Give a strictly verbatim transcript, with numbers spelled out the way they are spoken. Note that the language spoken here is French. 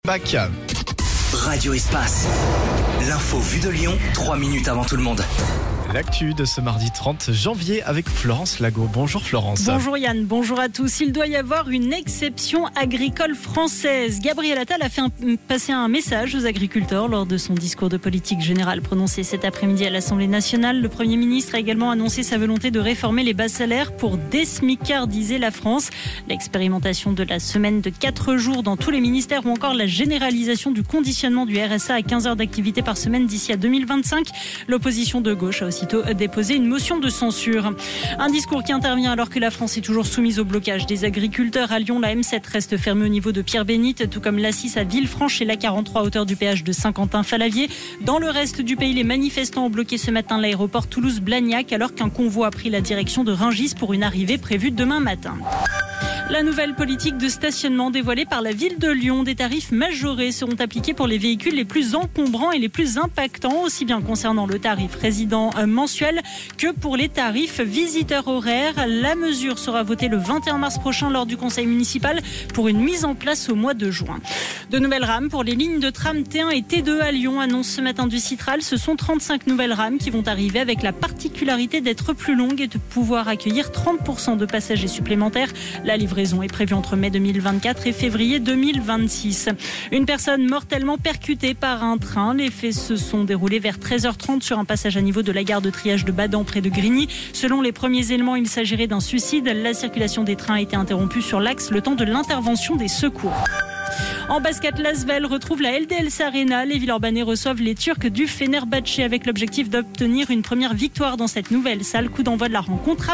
Bac. Radio Espace. L'info vue de Lyon, trois minutes avant tout le monde. L'actu de ce mardi trente janvier avec Florence Lago. Bonjour Florence. Bonjour Yann, bonjour à tous. Il doit y avoir une exception agricole française. Gabriel Attal a fait un, passer un message aux agriculteurs lors de son discours de politique générale prononcé cet après-midi à l'Assemblée nationale. Le Premier ministre a également annoncé sa volonté de réformer les bas salaires pour désmicardiser la France. L'expérimentation de la semaine de quatre jours dans tous les ministères ou encore la généralisation du conditionnement du R S A à quinze heures d'activité par semaine d'ici à deux mille vingt-cinq. L'opposition de gauche a aussi aussitôt déposé une motion de censure. Un discours qui intervient alors que la France est toujours soumise au blocage des agriculteurs. À Lyon, la M sept reste fermée au niveau de Pierre-Bénite, tout comme l'A six à Villefranche et l'A quarante-trois à hauteur du péage de Saint-Quentin-Fallavier. Dans le reste du pays, les manifestants ont bloqué ce matin l'aéroport Toulouse-Blagnac alors qu'un convoi a pris la direction de Rungis pour une arrivée prévue demain matin. La nouvelle politique de stationnement dévoilée par la ville de Lyon, des tarifs majorés seront appliqués pour les véhicules les plus encombrants et les plus impactants, aussi bien concernant le tarif résident mensuel que pour les tarifs visiteurs horaires. La mesure sera votée le vingt et un mars prochain lors du conseil municipal pour une mise en place au mois de juin. De nouvelles rames pour les lignes de tram T un et T deux à Lyon, annonce ce matin du Citral. Ce sont trente-cinq nouvelles rames qui vont arriver avec la particularité d'être plus longues et de pouvoir accueillir trente pour cent de passagers supplémentaires. La livraison est prévue entre mai deux mille vingt-quatre et février deux mille vingt-six. Une personne mortellement percutée par un train. Les faits se sont déroulés vers treize heures trente sur un passage à niveau de la gare de triage de Badan près de Grigny. Selon les premiers éléments, il s'agirait d'un suicide. La circulation des trains a été interrompue sur l'axe le temps de l'intervention des secours. En basket, l'Asvel retrouve la L D L C Arena. Les Villeurbanais reçoivent les Turcs du Fenerbahçe avec l'objectif d'obtenir une première victoire dans cette nouvelle salle. Coup d'envoi de la rencontre à